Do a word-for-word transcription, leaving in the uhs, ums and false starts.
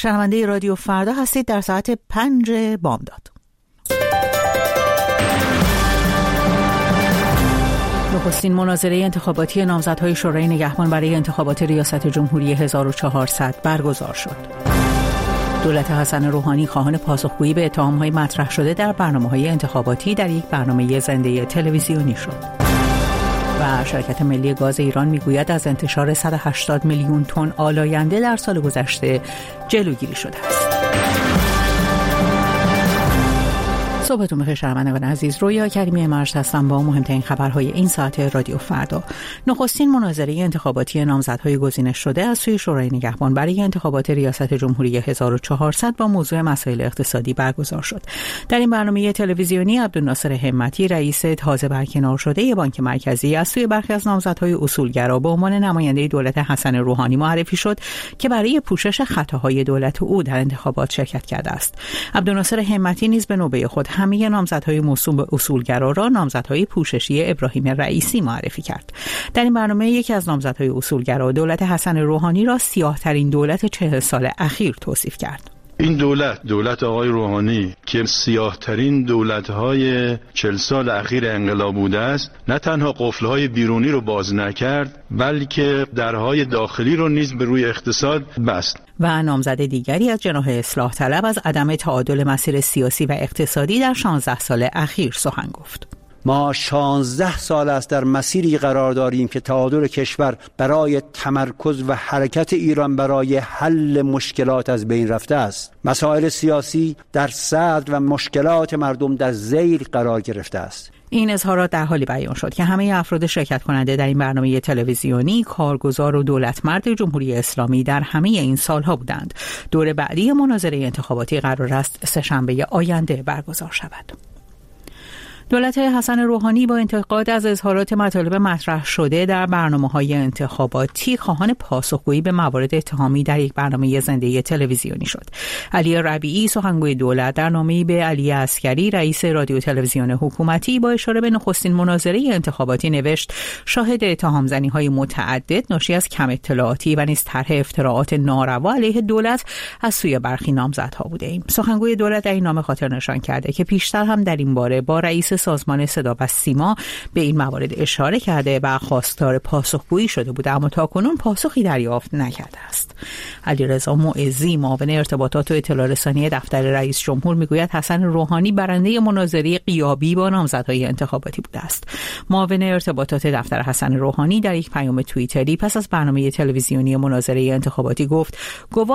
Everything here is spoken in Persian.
شنونده رادیو فردا هستید در ساعت پنج بامداد. نخستین مناظره انتخاباتی نامزدهای شورای نگهبان برای انتخابات ریاست جمهوری هزار و چهارصد برگزار شد. دولت حسن روحانی خواهان پاسخگویی به اتهام‌های مطرح شده در برنامه‌های انتخاباتی در یک برنامه زنده تلویزیونی شد. و شرکت ملی گاز ایران میگوید از انتشار صد و هشتاد میلیون تن آلاینده در سال گذشته جلوگیری شده است. صبحتون بخیر شنوندگان عزیز، رویا کریمی مرج هستم با مهمترین خبرهای این ساعت رادیو فردا. نخستین مناظره انتخاباتی نامزدهای گزینش شده از سوی شورای نگهبان برای انتخابات ریاست جمهوری هزار و چهارصد با موضوع مسائل اقتصادی برگزار شد. در این برنامه تلویزیونی عبدالناصر همتی رئیس تازه برکنار شده بانک مرکزی از سوی برخی از نامزدهای اصولگرا به عنوان نماینده دولت حسن روحانی معرفی شد که برای پوشش خطاهای دولت او در انتخابات شرکت کرده است. عبدالناصر همتی نیز به نوبه خود همه نامزدهای موسوم به اصولگرا را نامزدهای پوششی ابراهیم رئیسی معرفی کرد. در این برنامه یکی از نامزدهای اصولگرا دولت حسن روحانی را سیاه‌ترین دولت چهل سال اخیر توصیف کرد. این دولت، دولت آقای روحانی که سیاه‌ترین دولت‌های چهل سال اخیر انقلاب بوده است، نه تنها قفل‌های بیرونی رو باز نکرد بلکه درهای داخلی رو نیز به روی اقتصاد بست. و نامزد دیگری از جناح اصلاح طلب از عدم تعادل مسیر سیاسی و اقتصادی در شانزده سال اخیر سخن گفت. ما شانزده سال است در مسیری قرار داریم که تعادل کشور برای تمرکز و حرکت ایران برای حل مشکلات از بین رفته است. مسائل سیاسی در صدر و مشکلات مردم در ذیل قرار گرفته است. این اظهارات در حالی بیان شد که همه افراد شرکت کننده در این برنامه تلویزیونی کارگزار و دولتمرد جمهوری اسلامی در همه این سالها بودند. دور بعدی مناظره انتخاباتی قرار است سه‌شنبه آینده برگزار شود. دولت حسن روحانی با انتقاد از اظهارات مطالب مطرح شده در برنامه‌های انتخاباتی خواهان پاسخگویی به موارد اتهامی در یک برنامه زنده تلویزیونی شد. علی ربیعی سخنگوی دولت در نامه‌ای به علی عسکری رئیس رادیو تلویزیون حکومتی با اشاره به نخستین مناظره انتخاباتی نوشت: شاهد اتهام‌زنی‌های متعدد ناشی از کم اطلاعاتی و نیز طرح افتراعات ناروا علیه دولت از سوی برخی نامزدها بوده‌ایم. سخنگوی دولت در این نامه خاطر نشان کرده که پیشتر هم در این باره با رئیس سازمان صدا و سیما به این موارد اشاره کرده و خواستار پاسخگویی شده بود، اما تاکنون پاسخی دریافت نکرده است. علیرضا معزی معاون ارتباطات و اطلاع رسانی دفتر رئیس جمهور میگوید حسن روحانی برنده مناظره غیابی با نامزدهای انتخاباتی بوده است. معاون ارتباطات دفتر حسن روحانی در یک پیام توییتری پس از برنامه تلویزیونی مناظره انتخاباتی گفت: